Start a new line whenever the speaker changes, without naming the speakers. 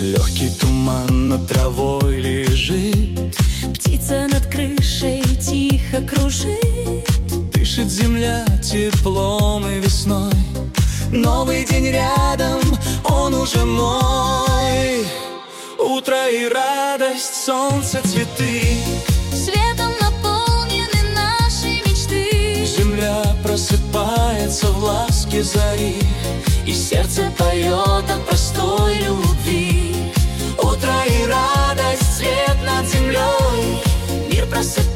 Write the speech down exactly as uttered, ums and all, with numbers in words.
Легкий туман над травой лежит,
птица над крышей тихо кружит.
дышит земля теплом и весной. Новый день рядом, он уже мой. Утро и радость, солнце, цветы,
Светом наполнены наши мечты.
земля просыпается в ласке зари, и сердце поет о простой любви. Утро и радость, свет над землей, мир просыпается.